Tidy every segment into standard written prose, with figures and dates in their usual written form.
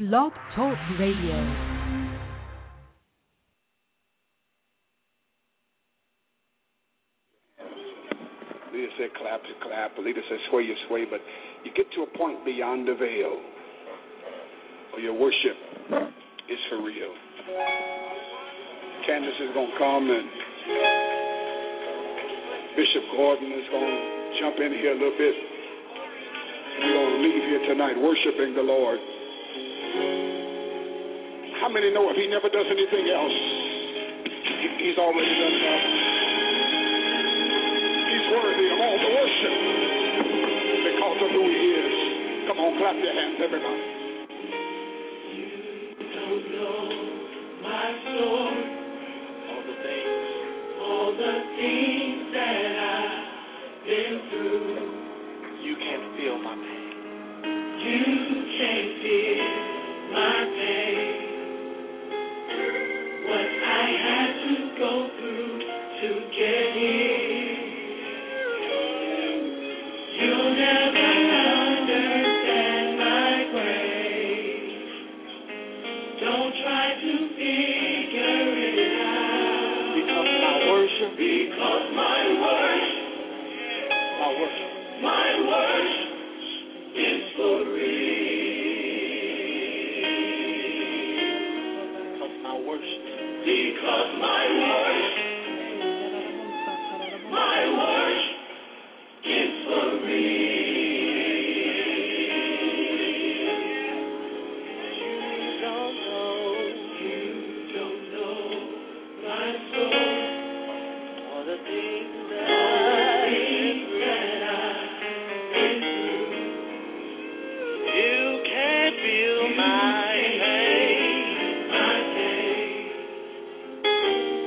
Blog Talk Radio. Leader said clap, you clap. The leader said sway, you sway. But you get to a point beyond the veil where your worship is for real. Candace is going to come and Bishop Gordon is going to jump in here a little bit. We're going to leave here tonight worshiping the Lord. How many know if he never does anything else, he's already done enough? He's worthy of all the worship because of who he is. Come on, clap your hands, everybody. You don't know my story, all the things that I've been through. You can't feel my pain. You can't feel my pain. What I had to go through to get here. You'll never understand my grace. Don't try to figure it out. Because my worship is for real. Because my worship is for real. You don't know my soul, all the things that I've been through. You can't feel my pain.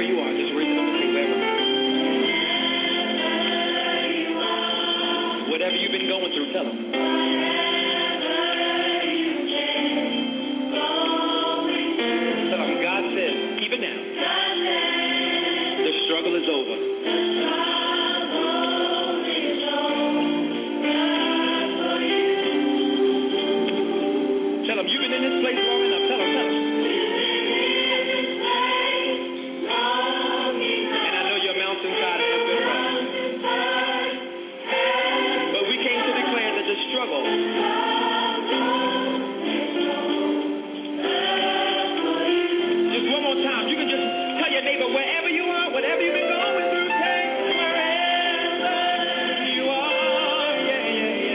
wherever you are, just raise it up and sing wherever. Whatever you've been going through, tell them. Tell them God says, even now, the struggle is over. Tell them, you've been in this place long enough. Tell them. And I know your mountainside has been rough. But we came to declare that the struggle just one more time. You can just tell your neighbor, wherever you are, whatever you've been going through, say, wherever you are. Yeah.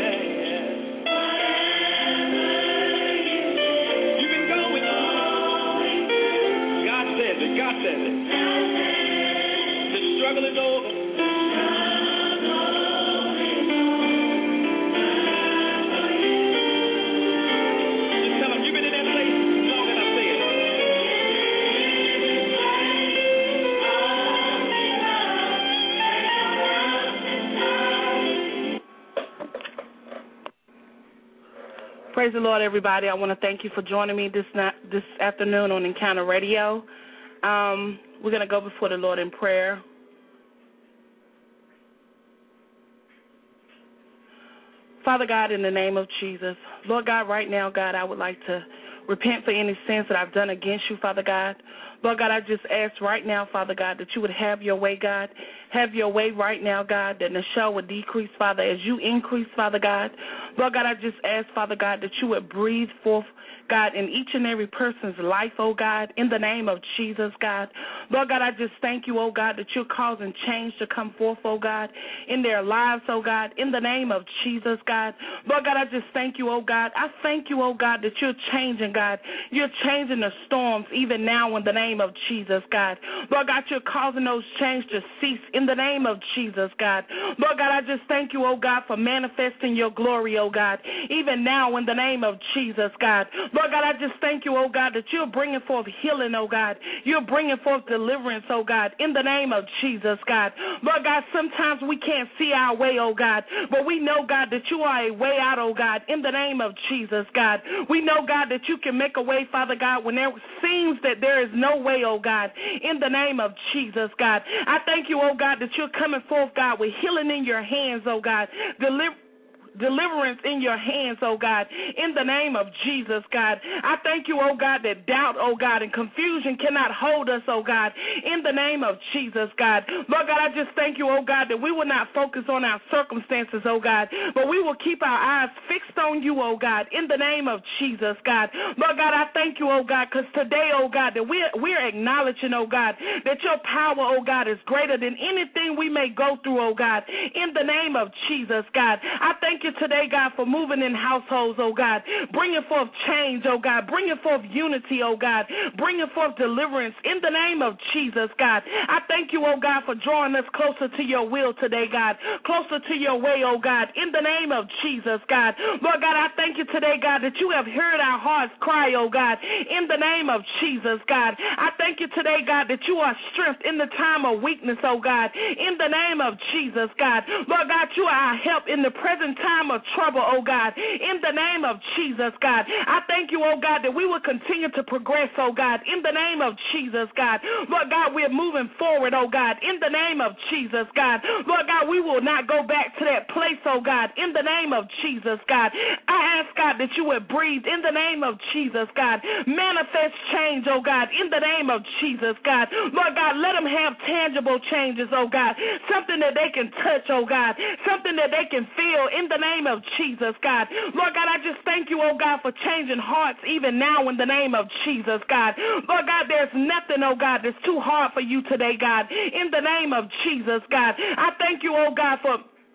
You've been going through. God says it. The struggle is over. Just tell them, you've been in that place long enough, say it. Praise the Lord, everybody. I want to thank you for joining me this afternoon on Encounter Radio. We're going to go before the Lord in prayer. Father God, in the name of Jesus, Lord God, right now, God, I would like to repent for any sins that I've done against you, Father God. Lord God, I just ask right now, Father God, that you would have your way, God. Have your way right now, God, that Nichelle would decrease, Father, as you increase, Father God. Lord God, I just ask, Father God, that you would breathe forth, God, in each and every person's life, oh God, in the name of Jesus, God. Lord God, I just thank you, oh God, that you're causing change to come forth, oh God, in their lives, oh God, in the name of Jesus, God. Lord God, I just thank you, oh God. I thank you, oh God, that you're changing, God. You're changing the storms even now in the name of Jesus, God. Lord God, you're causing those changes to cease in the name of Jesus, God. Lord God, I just thank you, oh God, for manifesting your glory, oh God, even now in the name of Jesus, God. Lord God, I just thank you, oh God, that you're bringing forth healing, oh God. You're bringing forth deliverance, oh God, in the name of Jesus, God. Lord God, sometimes we can't see our way, oh God, but we know, God, that you are a way out, oh God, in the name of Jesus, God. We know, God, that you can make a way, Father God, when there seems that there is no way, oh God, in the name of Jesus, God. I thank you, oh God, that you're coming forth, God, with healing in your hands, oh God, deliverance in your hands, oh God, in the name of Jesus, God. I thank you, oh God, that doubt, oh God, and confusion cannot hold us, oh God, in the name of Jesus, God. Lord God, I just thank you, oh God, that we will not focus on our circumstances, oh God, but we will keep our eyes fixed on you, oh God, in the name of Jesus, God. Lord God, I thank you, oh God, because today, oh God, that we're acknowledging, oh God, that your power, oh God, is greater than anything we may go through, oh God, in the name of Jesus, God. I thank you today, God, for moving in households, oh God, bringing forth change, oh God, bringing forth unity, oh God, bringing forth deliverance in the name of Jesus, God. I thank you, oh God, for drawing us closer to your will today, God, closer to your way, oh God, in the name of Jesus, God. Lord God, I thank you today, God, that you have heard our hearts cry, oh God, in the name of Jesus, God. I thank you today, God, that you are strength in the time of weakness, oh God, in the name of Jesus, God. Lord God, you are our help in the present time of trouble, oh God, in the name of Jesus, God. I thank you, oh God, that we will continue to progress, oh God, in the name of Jesus, God. Lord God, we're moving forward, oh God, in the name of Jesus, God. Lord God, we will not go back to that place, oh God, in the name of Jesus, God. I ask, God, that you would breathe in the name of Jesus, God. Manifest change, oh God, in the name of Jesus, God. Lord God, let them have tangible changes, oh God, something that they can touch, oh God, something that they can feel in the name of Jesus, God. Lord God, I just thank you, oh God, for changing hearts even now in the name of Jesus, God. Lord God, there's nothing, oh God, that's too hard for you today, God, in the name of Jesus, God. I thank you, oh God, for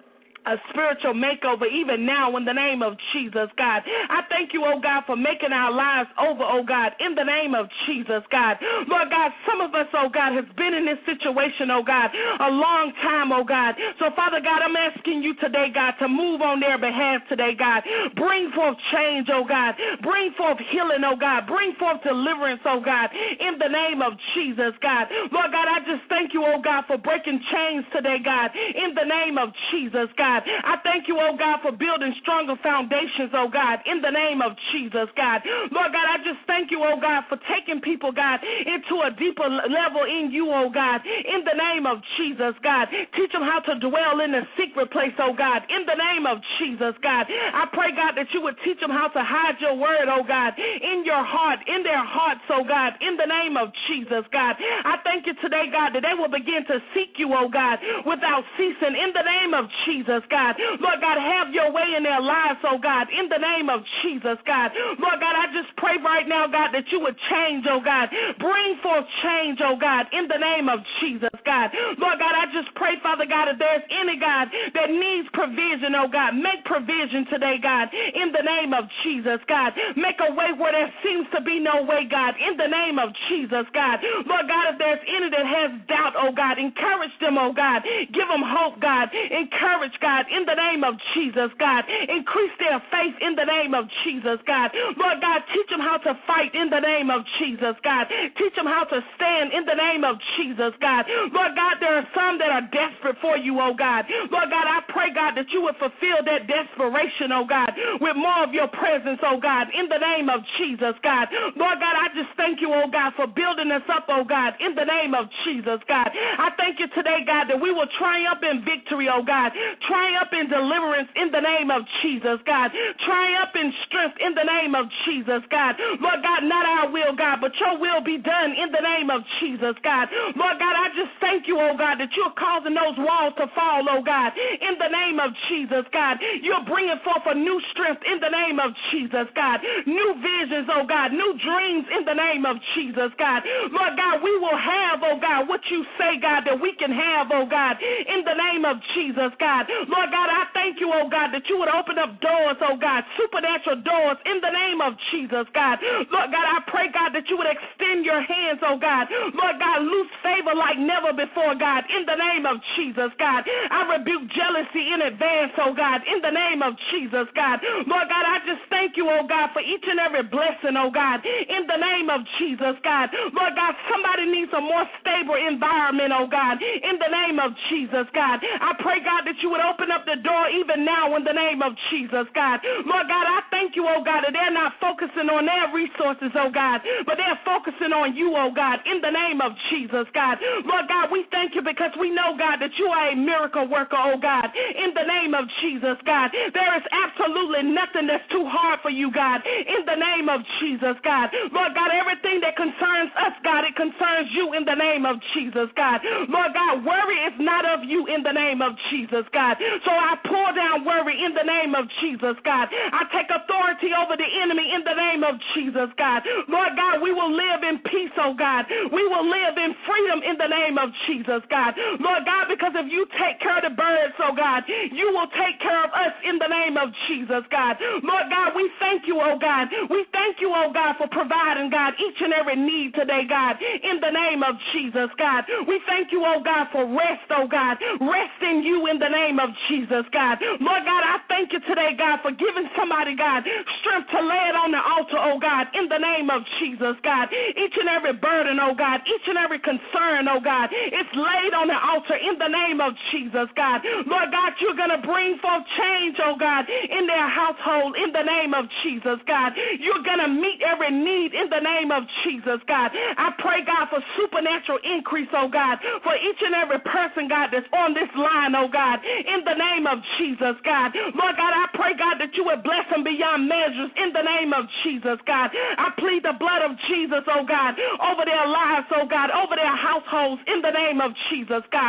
a spiritual makeover even now in the name of Jesus, God. I thank you, oh God, for making our lives over, oh God, in the name of Jesus, God. Lord God, some of us, oh God, has been in this situation, oh God, a long time, oh God. So, Father God, I'm asking you today, God, to move on their behalf today, God. Bring forth change, oh God. Bring forth healing, oh God. Bring forth deliverance, oh God, in the name of Jesus, God. Lord God, I just thank you, oh God, for breaking chains today, God, in the name of Jesus, God. I thank you, oh God, for building stronger foundations, oh God, in the name of Jesus, God. Lord God, I just thank you, oh God, for taking people, God, into a deeper level in you, oh God, in the name of Jesus, God. Teach them how to dwell in the secret place, oh God, in the name of Jesus, God. I pray, God, that you would teach them how to hide your word, oh God, in your heart, in their hearts, oh God, in the name of Jesus, God. I thank you today, God, that they will begin to seek you, oh God, without ceasing, in the name of Jesus, God. Lord God, have your way in their lives, oh God, in the name of Jesus, God. Lord God, I just pray right now, God, that you would change, oh God. Bring forth change, oh God, in the name of Jesus, God. Lord God, I just pray, Father God, if there's any, God, that needs provision, oh God, make provision today, God, in the name of Jesus, God. Make a way where there seems to be no way, God, in the name of Jesus, God. Lord God, if there's any that has doubt, oh God, encourage them, oh God. Give them hope, God. Encourage, God, in the name of Jesus, God. Increase their faith in the name of Jesus, God. Lord God, teach them how to fight in the name of Jesus, God. Teach them how to stand in the name of Jesus, God. Lord God, there are some that are desperate for you, oh God. Lord God, I pray, God, that you would fulfill that desperation, oh God, with more of your presence, oh God, in the name of Jesus, God. Lord God, I just thank you, oh God, for building us up, oh God, in the name of Jesus, God. I thank you today, God, that we will triumph in victory, oh God. Triumph in deliverance in the name of Jesus, God. Triumph in strength in the name of Jesus, God. Lord God, not our will, God, but your will be done in the name of Jesus, God. Lord God, I just thank you, oh God, that you're causing those walls to fall, oh God, in the name of Jesus, God. You're bringing forth a new strength in the name of Jesus, God. New visions, oh God, new dreams in the name of Jesus, God. Lord God, we will have, oh God, what you say, God, that we can have, oh God, in the name of Jesus, God. Lord God, I thank you, oh God, that you would open up doors, oh God, supernatural doors in the name of Jesus, God. Lord God, I pray, God, that you would extend your hands, oh God. Lord God, loose favor like never before, God, in the name of Jesus, God. I rebuke jealousy in advance, oh God, in the name of Jesus, God. Lord God, I just thank you, oh God, for each and every blessing, oh God, in the name of Jesus, God. Lord God, somebody needs a more stable environment, oh God, in the name of Jesus, God. I pray, God, that you would open up the door even now in the name of Jesus, God. Lord God, I thank you, oh God, that they're not focusing on their resources, oh God, but they're focusing on you, oh God, in the name of Jesus, God. Lord God, we thank you because we know, God, that you are a miracle worker, oh God, in the name of Jesus, God. There is absolutely nothing that's too hard for you, God, in the name of Jesus, God. Lord God, everything that concerns us, God, it concerns you in the name of Jesus, God. Lord God, worry is not of you in the name of Jesus, God. So I pull down worry in the name of Jesus, God. I take authority over the enemy in the name of Jesus, God. Lord God, we will live in peace, oh God. We will live in freedom in the name of Jesus, God. Lord God, because if you take care of the birds, oh God, you will take care of us in the name of Jesus, God. Lord God, we thank you, oh God. We thank you, oh God, for providing, God, each and every need today, God, in the name of Jesus, God. We thank you, oh God, for rest, oh God. Rest in you in the name of Jesus, God. Lord God, I thank you today, God, for giving somebody, God, strength to lay it on the altar, oh God, in the name of Jesus, God. Each and every burden, oh God, each and every concern, oh God, it's laid on the altar in the name of Jesus, God. Lord God, you're going to bring forth change, oh God, in their household in the name of Jesus, God. You're going to meet every need in the name of Jesus, God. I pray, God, for supernatural increase, oh God, for each and every person, God, that's on this line, oh God, in the name of Jesus, God. Lord God, I pray, God, that you would bless them beyond measures in the name of Jesus, God. I plead the blood of Jesus, oh God, over their lives, oh God, over their households in the name of Jesus, God. I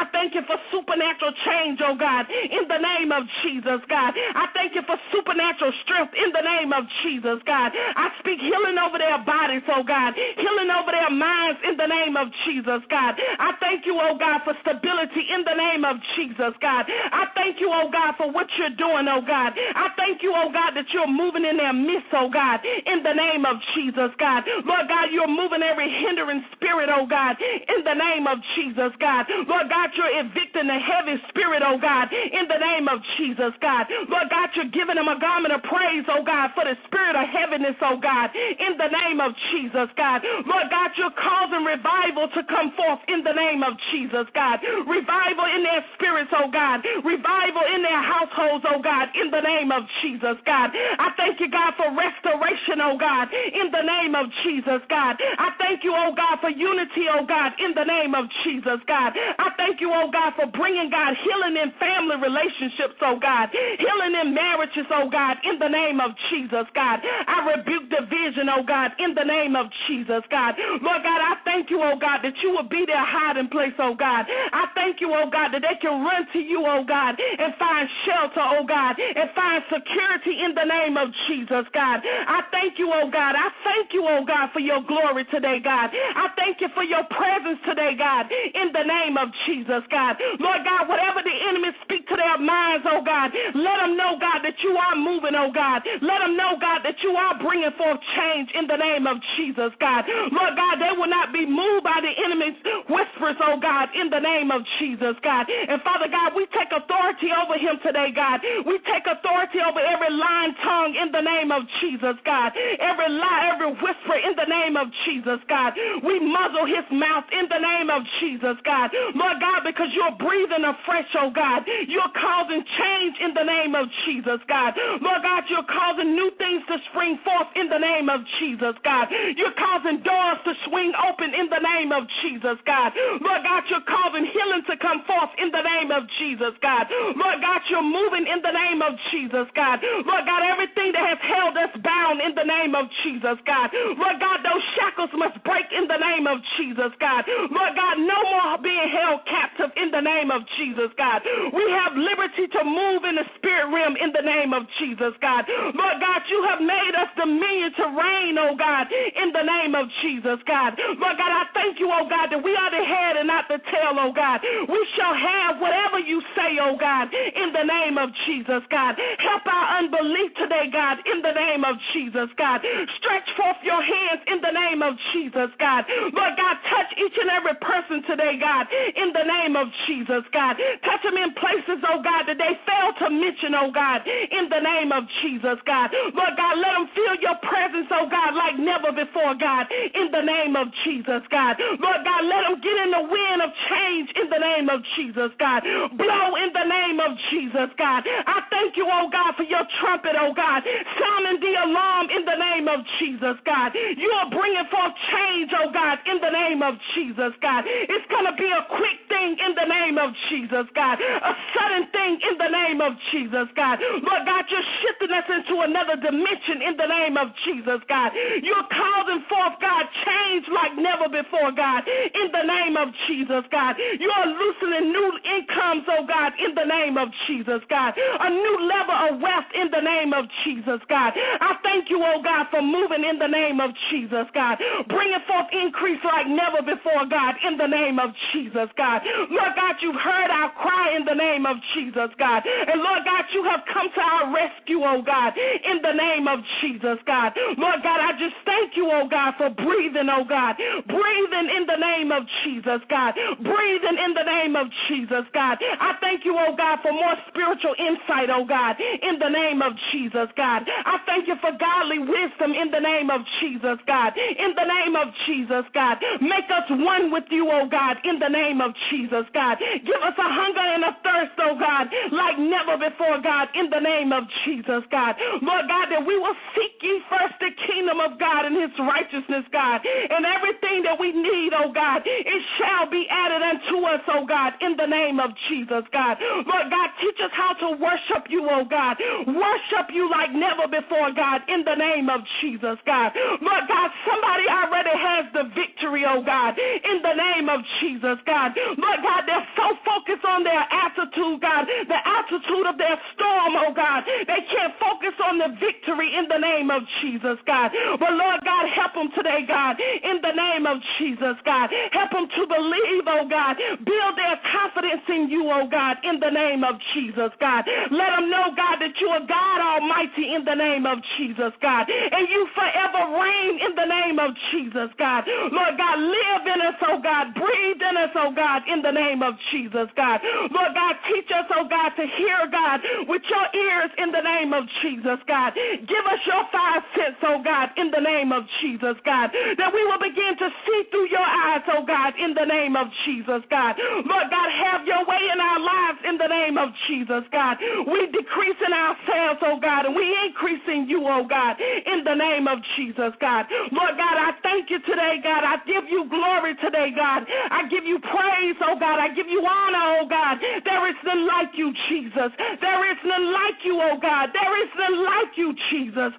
I thank you for supernatural change, oh God, in the name of Jesus, God. I thank you for supernatural strength in the name of Jesus, God. I speak healing over their bodies, oh God, healing over their minds in the name of Jesus, God. I thank you, oh God, for stability in the name of Jesus, God. I thank you, oh God, for what you're doing, oh God. I thank you, oh God, that you're moving in their midst, oh God, in the name of Jesus, God. Lord God, you're moving every hindering spirit, oh God, in the name of Jesus, God. Lord God, you're evicting the heavy spirit, oh God, in the name of Jesus, God. Lord God, you're giving them a garment of praise, oh God, for the spirit of heaviness, oh God, in the name of Jesus, God. Lord God, you're causing revival to come forth in the name of Jesus, God. Revival in their spirits, oh God. Revival in their households, oh God, in the name of Jesus, God. I thank you, God, for restoration, oh God, in the name of Jesus, God. I thank you, oh God, for unity, oh God, in the name of Jesus, God. I thank you, oh God, for bringing, God, healing in family relationships, oh God. Healing in marriages, oh God, in the name of Jesus, God. I rebuke division, oh God, in the name of Jesus, God. Lord God, I thank you, oh God, that you will be their hiding place, oh God. I thank you, oh God, that they can run to you, oh God, and find shelter, oh God, and find security in the name of Jesus, God. I thank you, oh God. I thank you, oh God, for your glory today, God. I thank you for your presence today, God, in the name of Jesus, God. Lord God, whatever the enemy speak to their minds, oh God, let them know, God, that you are moving, oh God. Let them know, God, that you are bringing forth change in the name of Jesus, God. Lord God, they will not be moved by the enemy's whispers, oh God, in the name of Jesus, God. And Father God, we take authority over him today, God. We take authority over every lying tongue in the name of Jesus, God. Every lie, every whisper in the name of Jesus, God. We muzzle his mouth in the name of Jesus, God. Lord God, because you're breathing afresh, oh God. You're causing change in the name of Jesus, God. Lord God, you're causing new things to spring forth in the name of Jesus, God. You're causing doors to swing open in the name of Jesus, God. Lord God, you're causing healing to come forth in the name of Jesus, God. Lord God, you're moving in the name of Jesus, God. Lord God, everything that has held us bound in the name of Jesus, God. Lord God, those shackles must break in the name of Jesus, God. Lord God, no more being held captive in the name of Jesus, God. We have liberty to move in the spirit realm in the name of Jesus, God. Lord God, you have made us dominion to reign, oh God, in the name of Jesus, God. Lord God, I thank you, oh God, that we are the head and not the tail, oh God. We shall have whatever you say, oh God, in the name of Jesus, God. Help our unbelief today, God, in the name of Jesus, God. Stretch forth your hands in the name of Jesus, God. Lord God, touch each and every person today, God, in the name of Jesus, God. Touch them in places, oh God, that they fail to mention, oh God, in the name of Jesus, God. Lord God, let them feel your presence, oh God, like never before, God, in the name of Jesus, God. Lord God, let them get in the wind of change in the name of Jesus, God. Blow in the name of Jesus, God. I thank you, oh God, for your trumpet, oh God, sounding the alarm in the name of Jesus, God. You are bringing forth change, oh God, in the name of Jesus, God. It's going to be a quick thing in the name of Jesus, God. A sudden thing in the name of Jesus, God. Lord God, you're shifting us into another dimension in the name of Jesus, God. You're causing forth, God, change like never before, God, in the name of Jesus, God. You are loosening new incomes, oh God, in the name of Jesus, God. A new level of wealth in the name of Jesus, God. I thank you, oh God, for moving in the name of Jesus, God. Bringing forth increase like never before, God, in the name of Jesus, God. Lord God, you've heard our cry in the name of Jesus, God. And Lord God, you have come to our rescue, oh God, in the name of Jesus, God. Lord God, I just thank you, oh God, for breathing, oh God. Breathing in the name of Jesus, God. Breathing in the name of Jesus, God. I thank you, oh God, for more spiritual insight, oh God, in the name of Jesus, God. I thank you for godly wisdom in the name of Jesus, God. In the name of Jesus, God. Make us one with you, oh God, in the name of Jesus, God. Give us a hunger and a thirst, oh God, like never before, God, in the name of Jesus, God. Lord God, that we will seek ye first the kingdom of God and his righteousness, God. And everything that we need, oh God, it shall be added unto us, oh God, in the name of Jesus, God. Lord God, teach us how to worship you, oh God. Worship you like never before, God, in the name of Jesus, God. Lord God, somebody already has the victory, oh God, in the name of Jesus, God. Lord God, they're so focused on their attitude, God, the attitude of their storm, oh God. They can't focus on the victory in the name of Jesus, God. But Lord God, help them today, God, in the name of Jesus, God. Help them to believe, oh God. Build their confidence in you, oh God, in the name of Jesus, God. Let them know, God, that you are God Almighty in the name of Jesus, God. And you forever reign in the name of Jesus, God. Lord God, live in us, oh God. Breathe in us, oh God, in the name of Jesus, God. Lord God, teach us, oh God, to hear, God, with your ears in the name of Jesus, God. Give us your 5 senses, oh God, in the name of Jesus, God, that we will begin to see through your eyes, oh God, in the name of Jesus, God. Lord God, have your way in our lives in the name of Jesus, God. We decrease in ourselves, oh God, and we increase in you, oh God, in the name of Jesus, God. Lord God, I thank you today, God. I give you glory today, God. I give you praise, oh God. I give you honor, oh God. There is none like you, Jesus. There is none like you, oh God. There is none like you, Jesus.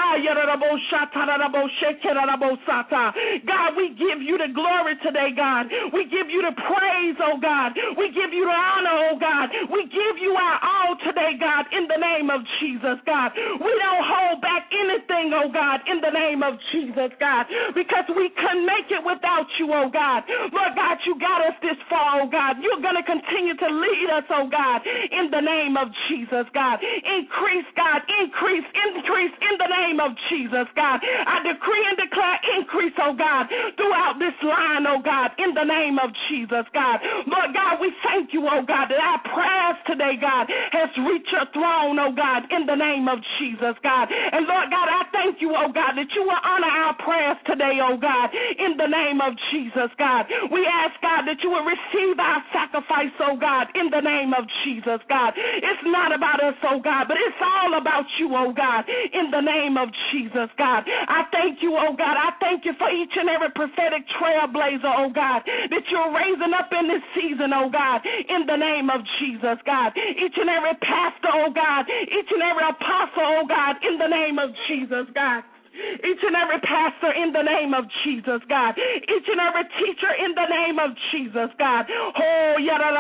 God, we give you the glory today, God. We give you the praise, oh God. We give you the honor, oh God. We give you our all today, God, in the name of Jesus, God. We don't hold back anything, oh God, in the name of Jesus, God, because we couldn't make it without you, oh God. Lord God, you got us this far, oh God. You're going to continue to lead us, oh God, in the name of Jesus, God. Increase, God, increase in the name of Jesus, God. I decree and declare increase, oh God, throughout this line, oh God, in the name of Jesus, God. Lord God, we thank you, oh God, that our prayers today, God, has reached your throne, oh God, in the name of Jesus, God. And Lord God, I thank you, oh God, that you will honor our prayers today, oh God, in the name of Jesus, God. We ask, God, that you will receive our sacrifice, oh God, in the name of Jesus, God. It's not about us, oh God, but it's all about you, oh God, in the name of Jesus, God. I thank you, oh God. I thank you for each and every prophetic trailblazer, oh God, that you're raising up in this season, oh God, in the name of Jesus, God. Each and every pastor, oh God, each and every apostle, oh God, in the name of Jesus, God. Each and every pastor in the name of Jesus, God. Each and every teacher in the name of Jesus, God. Oh,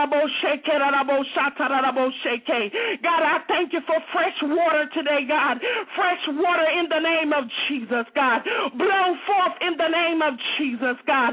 God, I thank you for fresh water today, God. Fresh water in the name of Jesus, God. Blow forth in the name of Jesus, God.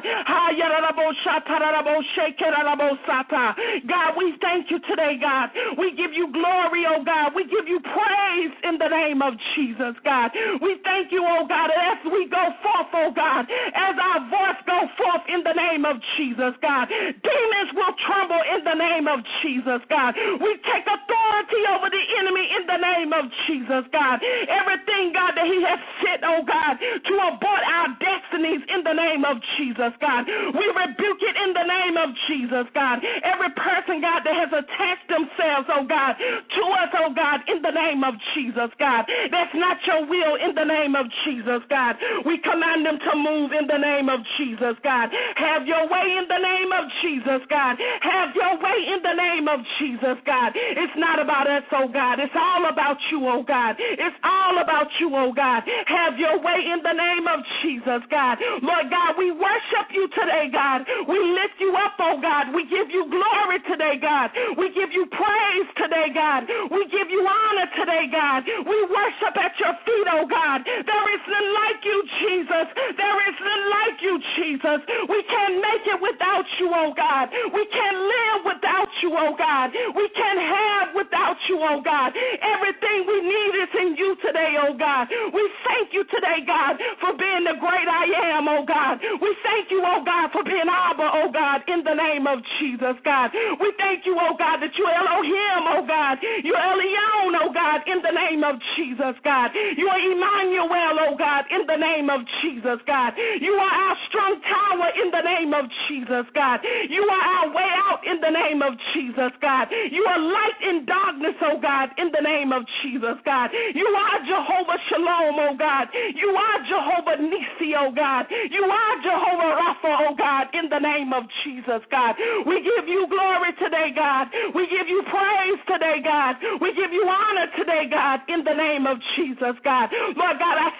God, we thank you today, God. We give you glory, oh God. We give you praise in the name of Jesus, God. We thank you, oh God, as we go forth, oh God, as our voice go forth in the name of Jesus, God. Demons will tremble in the name of Jesus, God. We take authority over the enemy in the name of Jesus, God. Everything, God, that he has sent, oh God, to abort our destinies in the name of Jesus, God. We rebuke it in the name of Jesus, God. Every person, God, that has attached themselves, oh God, to us, oh God, in the name of Jesus, God. That's not your will in the name of Jesus, God. We command them to move in the name of Jesus, God. Have your way in the name of Jesus, God. Have your way in the name of Jesus, God. It's not about us, oh God. It's all about you, oh God. It's all about you, oh God. Have your way in the name of Jesus, God. Lord God, we worship you today, God. We lift you up, oh God. We give you glory today, God. We give you praise today, God. We give you honor today, God. We worship at your feet, oh God. There is none like you, Jesus. There is none like you, Jesus. We can't make it without you, oh God. We can't live without you, oh God. We can't have without you, oh God. Everything we need is in you today, oh God. We thank you today, God, for being the great I am, oh God. We thank you, oh God, for being Abba, oh God, in the name of Jesus, God. We thank you, oh God, that you're Elohim, oh God. You're Elyon, oh God, in the name of Jesus, God. You are Emmanuel, oh God, in the name of Jesus, God. You are our strong tower in the name of Jesus, God. You are our way out in the name of Jesus, God. You are light in darkness, oh God, in the name of Jesus, God. You are Jehovah Shalom, oh God. You are Jehovah Nisi, oh God. You are Jehovah Rapha, oh God, in the name of Jesus, God. We give you glory today, God. We give you praise today, God. We give you honor today, God, in the name of Jesus, God. Lord God, I sacrifice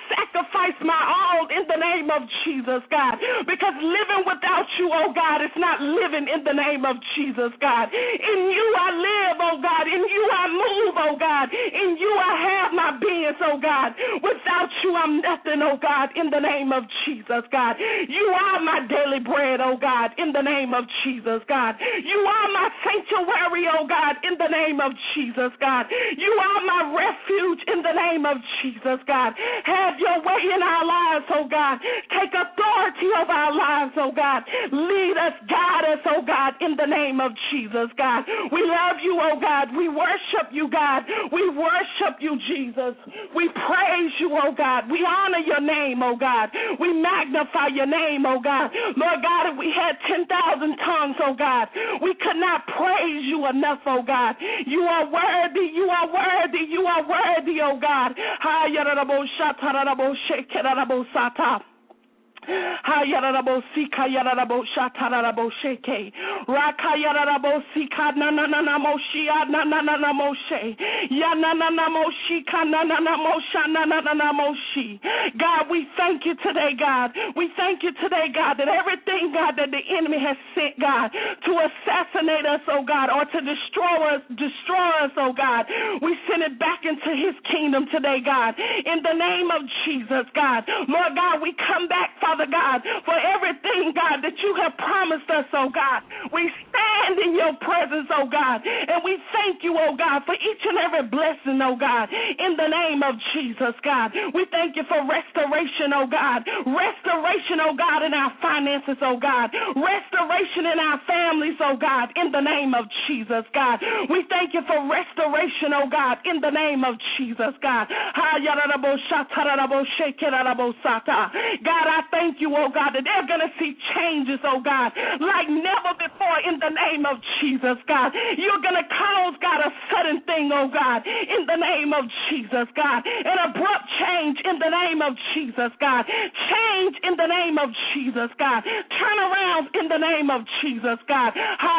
sacrifice my all in the name of Jesus, God, because living without you, oh God, is not living in the name of Jesus, God. In you I live, oh God. In you I move, oh God. In you I have my being, oh God. Without you I'm nothing, oh God, in the name of Jesus, God. You are my daily bread, oh God, in the name of Jesus, God. You are my sanctuary, oh God, in the name of Jesus, God. You are my refuge in the name of Jesus, God. Have your way in our lives, oh God. Take authority over our lives, oh God. Lead us, guide us, oh God, in the name of Jesus, God. We love you, oh God. We worship you, God. We worship you, Jesus. We praise you, oh God. We honor your name, oh God. We magnify your name, oh God. Lord God, if we had 10,000 tongues, oh God, we could not praise you enough, oh God. You are worthy, you are worthy, you are worthy, oh God. Hayarabosika yaraboshataraboseke Rakayarabosika nananamoshia nananamoshe Yananamoshika nananamosha nananamoshi. God, we thank you today, God. We thank you today, God, that everything, God, that the enemy has sent, God, to assassinate us, oh God, or to destroy us, oh God, we send it back into his kingdom today, God. In the name of Jesus, God. Lord God, we come back, Father God, for everything, God, that you have promised us, oh God. We stand in your presence, oh God, and we thank you, oh God, for each and every blessing, oh God, in the name of Jesus, God. We thank you for restoration, oh God. Restoration, oh God, in our finances, oh God. Restoration in our families, oh God, in the name of Jesus, God. We thank you for restoration, oh God, in the name of Jesus, God. God, I thank you, oh God, that they're going to see changes, oh God, like never before in the name of Jesus, God. You're going to cause, God, a sudden thing, oh God, in the name of Jesus, God. An abrupt change in the name of Jesus, God. Change in the name of Jesus, God. Turn around in the name of Jesus, God.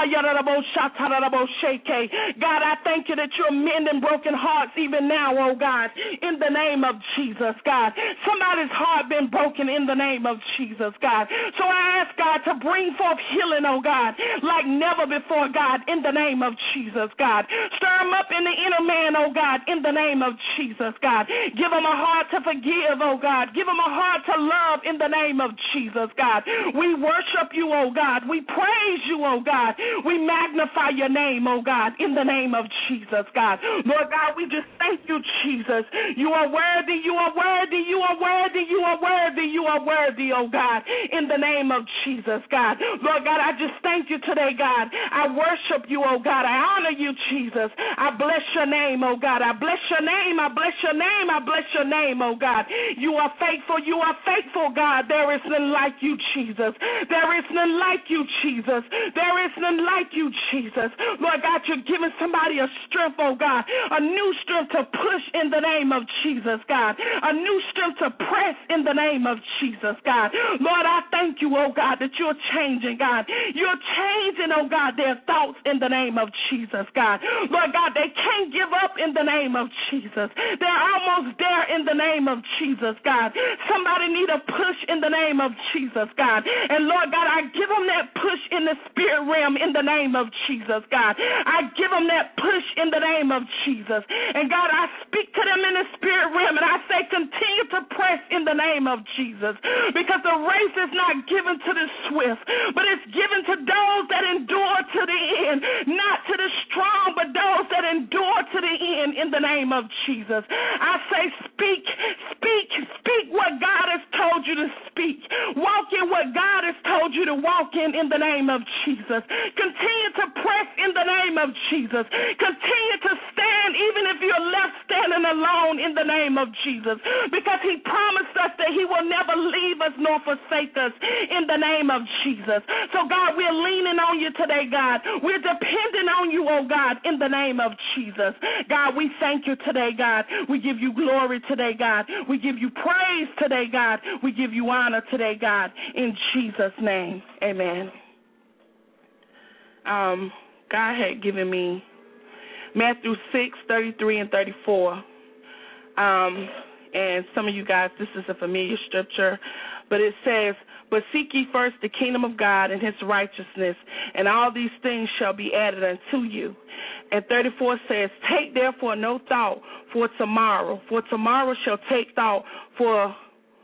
God, I thank you that you're mending broken hearts even now, oh God, in the name of Jesus, God. Somebody's heart been broken in the name of Jesus, God. So I ask, God, to bring forth healing, oh God, like never before, God, in the name of Jesus, God. Stir them up in the inner man, oh God, in the name of Jesus, God. Give them a heart to forgive, oh God. Give them a heart to love in the name of Jesus, God. We worship you, oh God. We praise you, oh God. We magnify your name, oh God, in the name of Jesus, God. Lord God, we just thank you, Jesus. You are worthy, you are worthy, you are worthy, you are worthy, you are worthy, oh God, in the name of Jesus, God. Lord God, I just thank you today, God. I worship you, oh God. I honor you, Jesus. I bless your name, oh God. I bless your name, I bless your name, I bless your name, oh God. You are faithful, God. There is none like you, Jesus. There is none like you, Jesus. There is none like you, Jesus. Lord God, you're giving somebody a strength, oh God, a new strength to push in the name of Jesus, God. A new strength to press in the name of Jesus, God. Lord, I thank you, oh God, that you're changing, God. You're changing, oh God, their thoughts in the name of Jesus, God. Lord God, they can't give up in the name of Jesus. They're almost there in the name of Jesus, God. Somebody need a push in the name of Jesus, God. And Lord God, I give them that push in the spirit realm in the name of Jesus, God. I give them that push in the name of Jesus. And God, I speak to them in the spirit realm and I say continue to press in the name of Jesus, because the race is not given to the swift, but it's given to those that endure to the end, not to the strong, but those that endure to the end in the name of Jesus. I say speak what God has told you to speak. Walk in what God has told you to walk in the name of Jesus. Continue to press in the name of Jesus. Continue to stand even if you're left standing alone in the name of Jesus, because he promised us that he will never leave us nor forsake us in the name of Jesus. So God, we're leaning on you today, God. We're depending on you, oh God, in the name of Jesus. God, we thank you today, God. We give you glory today, God. We give you praise today, God. We give you honor today, God, in Jesus' name. Amen. God had given me Matthew 6:33 and 34. and some of you guys, this is a familiar scripture, but it says, but seek ye first the kingdom of God and his righteousness, and all these things shall be added unto you. And 34 says, take therefore no thought for tomorrow shall take thought for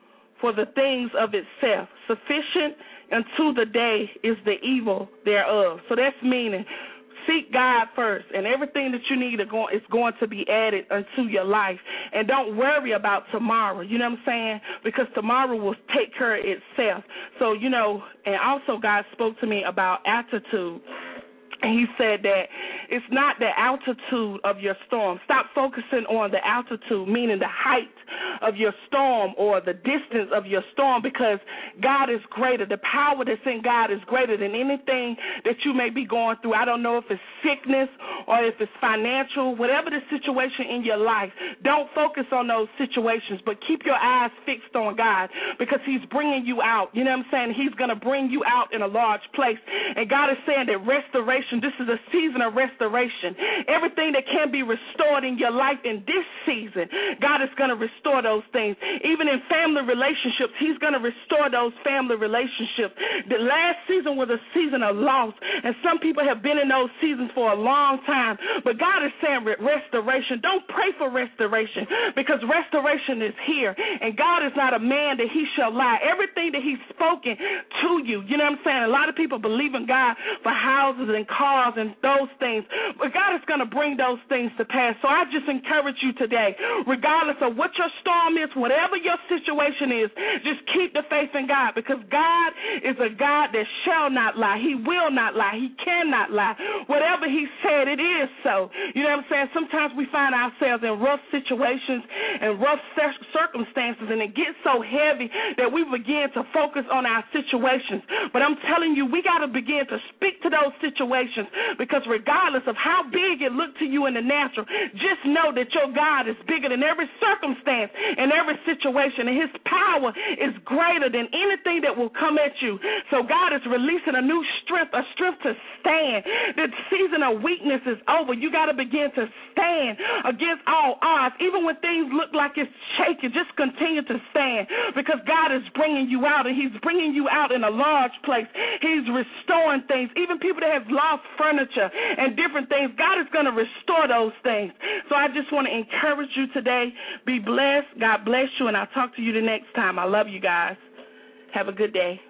the things of itself. Sufficient unto the day is the evil thereof. So that's meaning seek God first, and everything that you need is going to be added unto your life. And don't worry about tomorrow, you know what I'm saying? Because tomorrow will take care of itself. So, you know, and also God spoke to me about altitude. And he said that it's not the altitude of your storm. Stop focusing on the altitude, meaning the height of your storm or the distance of your storm, because God is greater. The power that's in God is greater than anything that you may be going through. I don't know if it's sickness or if it's financial, whatever the situation in your life. Don't focus on those situations, but keep your eyes fixed on God, because he's bringing you out. You know what I'm saying? He's going to bring you out in a large place. And God is saying that restoration, this is a season of restoration. Everything that can be restored in your life in this season, God is going to restore those things. Even in family relationships, he's going to restore those family relationships. The last season was a season of loss, and some people have been in those seasons for a long time. But God is saying restoration. Don't pray for restoration, because restoration is here. And God is not a man that he shall lie. Everything that he's spoken to you, you know what I'm saying? A lot of people believe in God for houses and cars and those things, but God is going to bring those things to pass. So I just encourage you today, regardless of what your storm is, whatever your situation is, just keep the faith in God, because God is a God that shall not lie. He will not lie. He cannot lie. Whatever he said, it is so. You know what I'm saying? Sometimes we find ourselves in rough situations and rough circumstances, and it gets so heavy that we begin to focus on our situations. But I'm telling you, we got to begin to speak to those situations, because regardless of how big it looked to you in the natural, just know that your God is bigger than every circumstance and every situation, and his power is greater than anything that will come at you. So God is releasing a new strength, a strength to stand. The season of weakness is over. You got to begin to stand against all odds. Even when things look like it's shaking, just continue to stand, because God is bringing you out, and he's bringing you out in a large place. He's restoring things. Even people that have lost furniture and different things, God is going to restore those things. So I just want to encourage you today. Be blessed. God bless you, and I'll talk to you the next time. I love you guys. Have a good day.